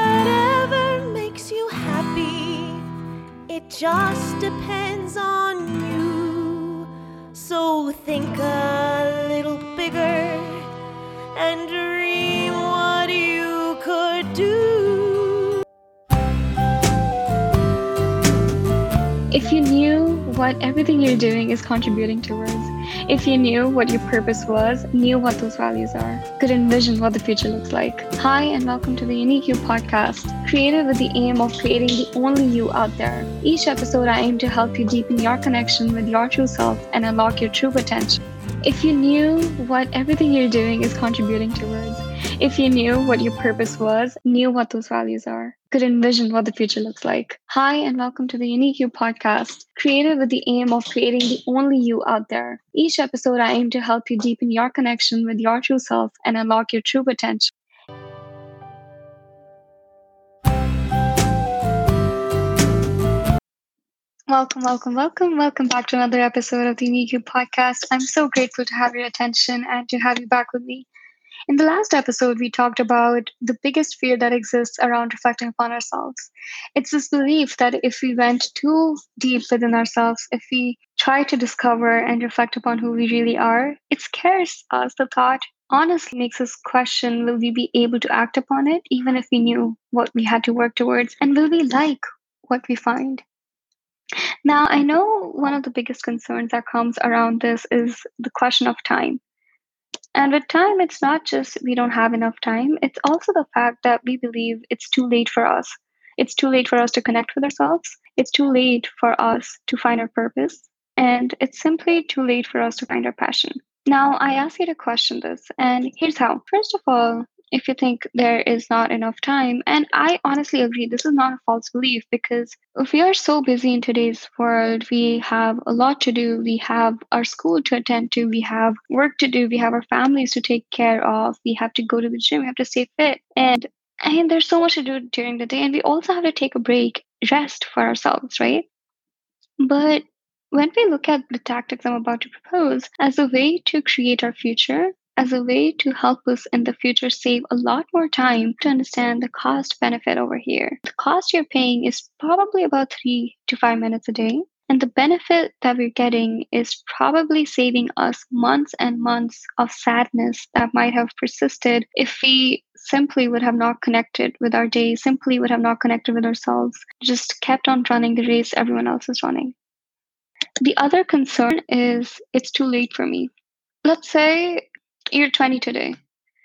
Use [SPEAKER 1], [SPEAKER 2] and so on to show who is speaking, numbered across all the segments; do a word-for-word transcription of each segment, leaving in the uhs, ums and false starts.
[SPEAKER 1] Whatever makes you happy, it just depends on you. So think a little bigger and dream what you could do.
[SPEAKER 2] If you knew what everything you're doing is contributing towards, if you knew what your purpose was, knew what those values are, could envision what the future looks like. Hi, and welcome to the Unique You podcast, created with the aim of creating the only you out there. Each episode, I aim to help you deepen your connection with your true self and unlock your true potential. If you knew what everything you're doing is contributing towards, if you knew what your purpose was, knew what those values are, could envision what the future looks like. Hi, and welcome to the Unique You podcast, created with the aim of creating the only you out there. Each episode, I aim to help you deepen your connection with your true self and unlock your true potential. Welcome, welcome, welcome. Welcome back to another episode of the Unique You podcast. I'm so grateful to have your attention and to have you back with me. In the last episode, we talked about the biggest fear that exists around reflecting upon ourselves. It's this belief that if we went too deep within ourselves, if we try to discover and reflect upon who we really are, it scares us. The thought honestly makes us question, will we be able to act upon it, even if we knew what we had to work towards? And will we like what we find? Now, I know one of the biggest concerns that comes around this is the question of time. And with time, it's not just we don't have enough time, it's also the fact that we believe it's too late for us. It's too late for us to connect with ourselves. It's too late for us to find our purpose. And it's simply too late for us to find our passion. Now, I ask you to question this, and here's how. First of all, if you think there is not enough time, and I honestly agree, this is not a false belief, because if we are so busy in today's world, we have a lot to do, we have our school to attend to, we have work to do, we have our families to take care of, we have to go to the gym, we have to stay fit, and and there's so much to do during the day, and we also have to take a break, rest for ourselves, right? But when we look at the tactics I'm about to propose as a way to create our future, as a way to help us in the future save a lot more time, to understand the cost benefit over here. The cost you're paying is probably about three to five minutes a day. And the benefit that we're getting is probably saving us months and months of sadness that might have persisted if we simply would have not connected with our day, simply would have not connected with ourselves, just kept on running the race everyone else is running. The other concern is it's too late for me. Let's say you're twenty today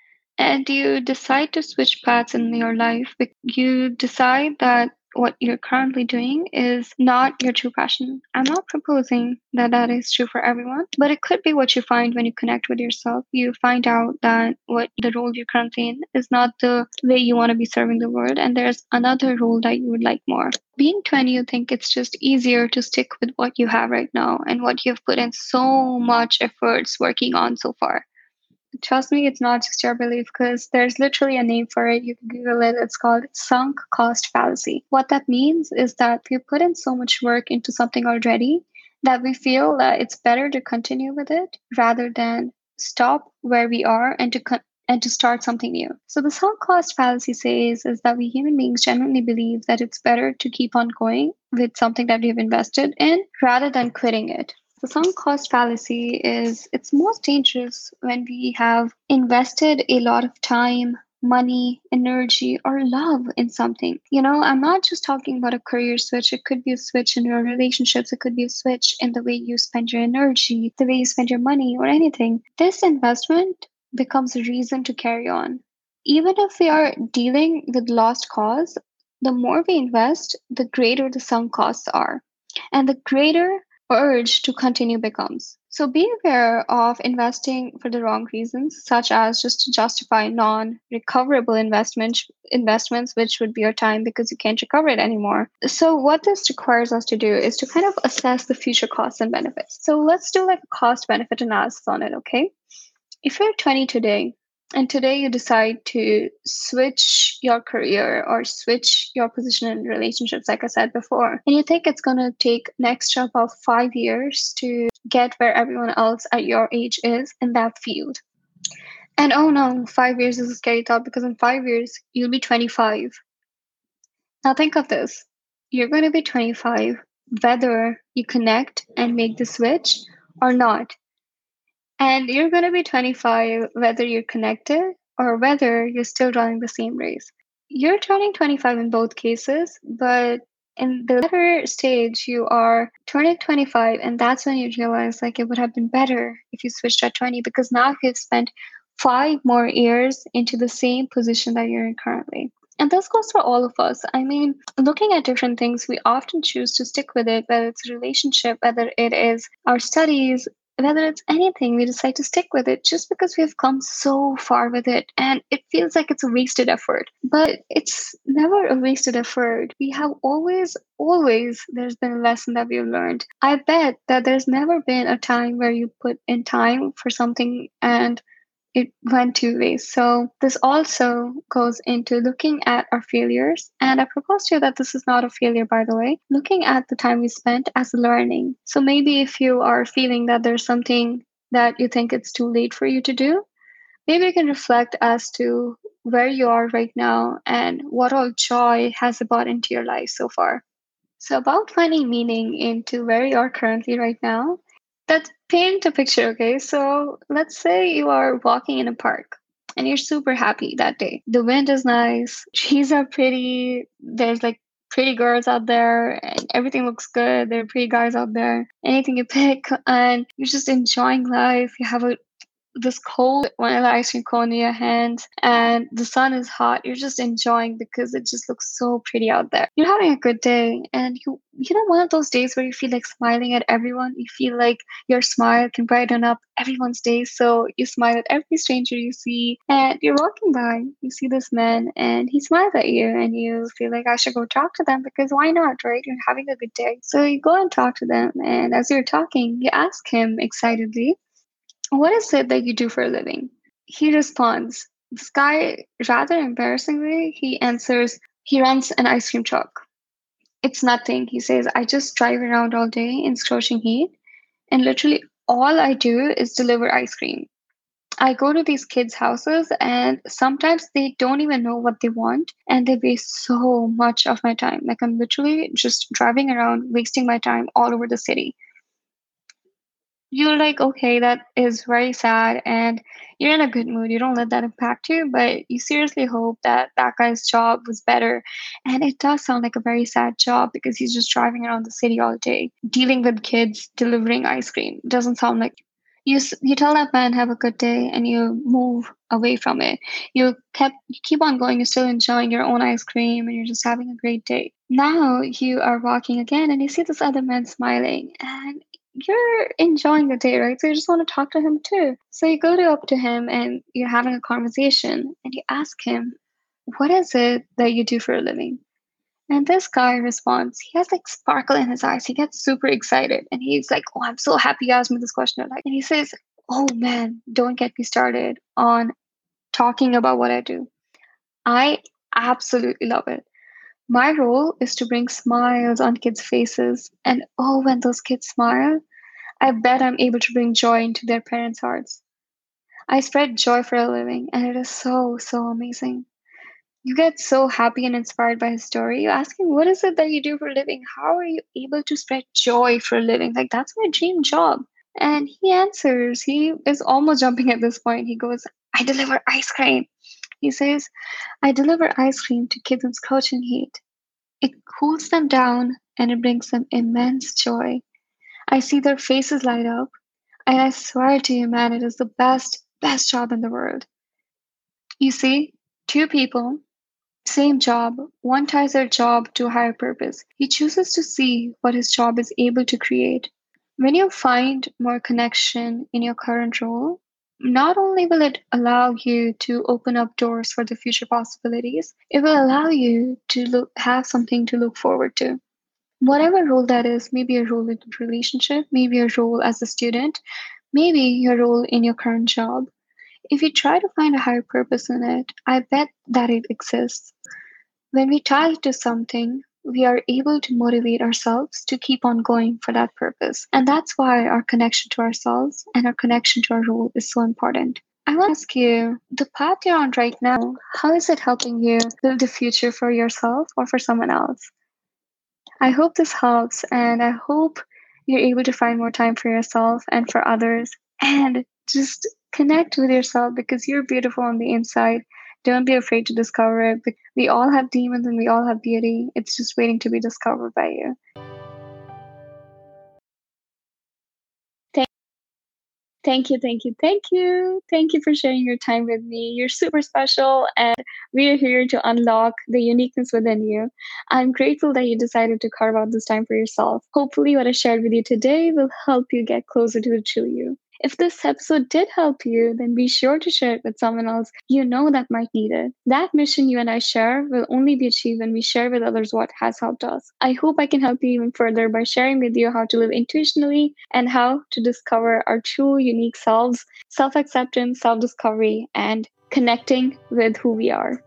[SPEAKER 2] and you decide to switch paths in your life. You decide that what you're currently doing is not your true passion. I'm not proposing that that is true for everyone, but it could be what you find when you connect with yourself. You find out that what the role you're currently in is not the way you want to be serving the world, and there's another role that you would like more. Being twenty, you think it's just easier to stick with what you have right now and what you've put in so much efforts working on so far. Trust me, it's not just your belief, because there's literally a name for it. You can Google it. It's called sunk cost fallacy. What that means is that we put in so much work into something already that we feel that it's better to continue with it rather than stop where we are and to con- and to start something new. So the sunk cost fallacy says is that we human beings genuinely believe that it's better to keep on going with something that we've invested in rather than quitting it. The sunk cost fallacy is it's most dangerous when we have invested a lot of time, money, energy, or love in something. You know, I'm not just talking about a career switch. It could be a switch in your relationships. It could be a switch in the way you spend your energy, the way you spend your money, or anything. This investment becomes a reason to carry on. Even if we are dealing with lost cause, the more we invest, the greater the sunk costs are. And the greater urge to continue becomes. So be aware of investing for the wrong reasons, such as just to justify non-recoverable investment, investments, which would be your time because you can't recover it anymore. So what this requires us to do is to kind of assess the future costs and benefits. So let's do like a cost-benefit analysis on it, okay? If you're twenty today, and today you decide to switch your career or switch your position in relationships, like I said before, and you think it's going to take an extra about five years to get where everyone else at your age is in that field. And oh no, five years is a scary thought, because in five years, you'll be twenty-five. Now think of this. You're going to be twenty-five, whether you connect and make the switch or not. And you're going to be twenty-five, whether you're connected or whether you're still running the same race. You're turning twenty-five in both cases, but in the latter stage, you are turning twenty-five, and that's when you realize like it would have been better if you switched at twenty because now you've spent five more years into the same position that you're in currently. And this goes for all of us. I mean, looking at different things, we often choose to stick with it, whether it's a relationship, whether it is our studies, whether it's anything, we decide to stick with it just because we've come so far with it. And it feels like it's a wasted effort. But it's never a wasted effort. We have always, always, there's been a lesson that we've learned. I bet that there's never been a time where you put in time for something and it went to waste. So this also goes into looking at our failures. And I propose to you that this is not a failure, by the way, looking at the time we spent as learning. So maybe if you are feeling that there's something that you think it's too late for you to do, maybe you can reflect as to where you are right now and what all joy has it brought into your life so far. So about finding meaning into where you are currently right now, let's paint a picture, okay? So let's say you are walking in a park and you're super happy that day. The wind is nice, trees are pretty, there's like pretty girls out there, and everything looks good. There are pretty guys out there. Anything you pick, and you're just enjoying life. You have a this cold vanilla ice cream cone in your hand and the sun is hot. You're just enjoying because it just looks so pretty out there. You're having a good day, and you you know one of those days where you feel like smiling at everyone. You feel like your smile can brighten up everyone's day, so you smile at every stranger you see. And you're walking by, you see this man and he smiles at you, and you feel like I should go talk to them because why not, right? You're having a good day, so you go and talk to them. And as you're talking, you ask him excitedly, what is it that you do for a living? He responds, this guy, rather embarrassingly, he answers, he runs an ice cream truck. It's nothing. He says, I just drive around all day in scorching heat, and literally all I do is deliver ice cream. I go to these kids' houses, and sometimes they don't even know what they want, and they waste so much of my time. Like I'm literally just driving around, wasting my time all over the city. You're like, okay, that is very sad, and you're in a good mood. You don't let that impact you, but you seriously hope that that guy's job was better. And it does sound like a very sad job because he's just driving around the city all day, dealing with kids, delivering ice cream. Doesn't sound like you. s- You tell that man have a good day, and you move away from it. You kept you keep on going. You're still enjoying your own ice cream, and you're just having a great day. Now you are walking again, and you see this other man smiling, and you're enjoying the day, right? So you just want to talk to him too. So you go to up to him and you're having a conversation and you ask him, what is it that you do for a living? And this guy responds, he has like sparkle in his eyes. He gets super excited and he's like, oh, I'm so happy you asked me this question. Like, and he says, oh man, don't get me started on talking about what I do. I absolutely love it. My role is to bring smiles on kids' faces. And oh, when those kids smile, I bet I'm able to bring joy into their parents' hearts. I spread joy for a living, and it is so, so amazing. You get so happy and inspired by his story. You ask him, what is it that you do for a living? How are you able to spread joy for a living? Like, that's my dream job. And he answers, he is almost jumping at this point. He goes, I deliver ice cream. He says, I deliver ice cream to kids in scorching heat. It cools them down and it brings them immense joy. I see their faces light up, and I swear to you, man, it is the best, best job in the world. You see, two people, same job, one ties their job to a higher purpose. He chooses to see what his job is able to create. When you find more connection in your current role, not only will it allow you to open up doors for the future possibilities, it will allow you to look, have something to look forward to. Whatever role that is, maybe a role in a relationship, maybe a role as a student, maybe your role in your current job. If you try to find a higher purpose in it, I bet that it exists. When we tie it to something, we are able to motivate ourselves to keep on going for that purpose. And that's why our connection to ourselves and our connection to our role is so important. I want to ask you, the path you're on right now, how is it helping you build a future for yourself or for someone else? I hope this helps, and I hope you're able to find more time for yourself and for others, and just connect with yourself because you're beautiful on the inside. Don't be afraid to discover it. We all have demons and we all have beauty. It's just waiting to be discovered by you. Thank you, thank you, thank you. Thank you for sharing your time with me. You're super special, and we are here to unlock the uniqueness within you. I'm grateful that you decided to carve out this time for yourself. Hopefully, what I shared with you today will help you get closer to the true you. If this episode did help you, then be sure to share it with someone else you know that might need it. That mission you and I share will only be achieved when we share with others what has helped us. I hope I can help you even further by sharing with you how to live intuitionally and how to discover our true, unique selves, self acceptance, self discovery, and connecting with who we are.